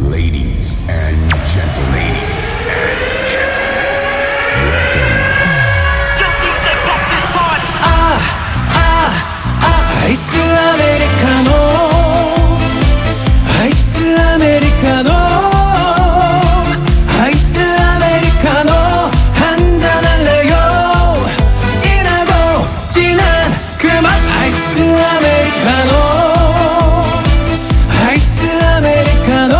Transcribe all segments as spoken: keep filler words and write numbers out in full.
Ladies and gentlemen, 아, 아, 아, 아이스 아메리카노, 아이스 아메리카노, 아이스 아메리카노 한잔 할래요. 진하고 진한 그 맛 아이스 아메리카노, 아이스 아메리카노,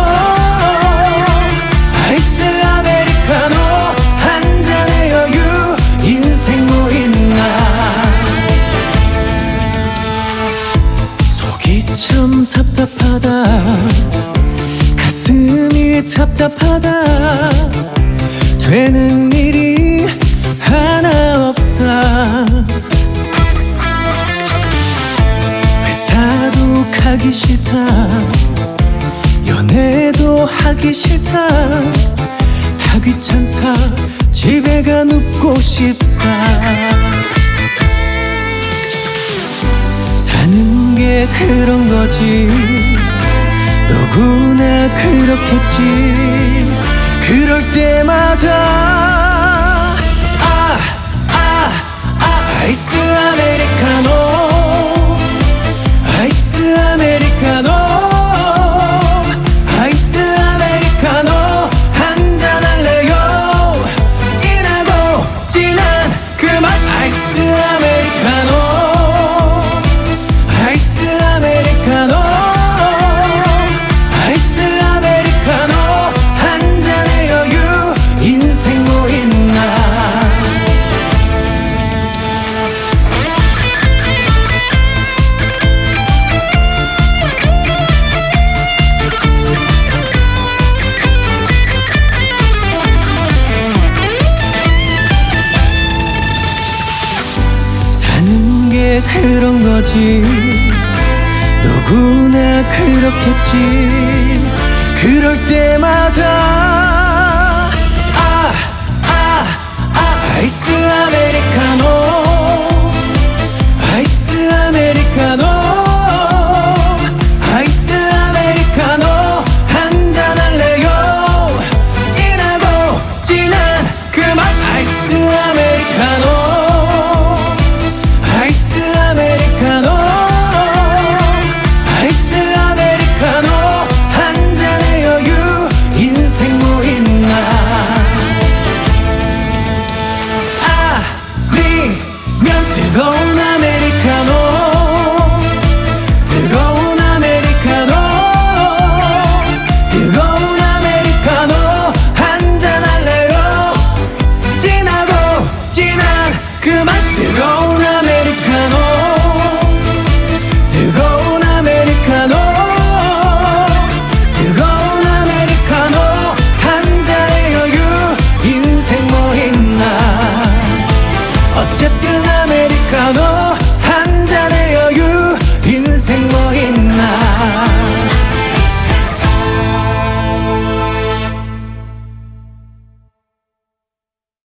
아이스 아메리카노 한잔의 여유 인생 뭐 있나. 속이 참 답답하다, 가슴이 답답하다, 되는 일이 하나 없다. 회사도 가기 싫다, 연애도 하기 싫다, 다 귀찮다, 집에 가 눕고 싶다. 사는 게 그런 거지, 누구나 그렇겠지. 그럴 때마다 아, 아, 아, 아이스 아메리카노, 아이스 아메리카노, 아이스 아메리카노 한잔 할래요. 진하고 진한 그 맛 아이스 아메리카노, 아이스 아메리카노, 아이스 아메리카노 한잔의 여유 인생 뭐 있나. 사는 게 그런 거지, 누구나 그렇겠지. 그럴 때마다 아, 아, 아, 아이스 아메리카노, 아이스 아메리카노, 아이스 아메리카노 한잔 할래요. 진하고 진한 그 맛 아이스 아메리카노, 아이스 아메리카노, 아이스 아메리카노 한잔의 여유 인생 뭐 있나. 아니면 뜨거운 아메리카노, 뜨거운 아메리카노, 뜨거운 아메리카노 한잔 할래요. 진하고 진한 그 맛 뜨거운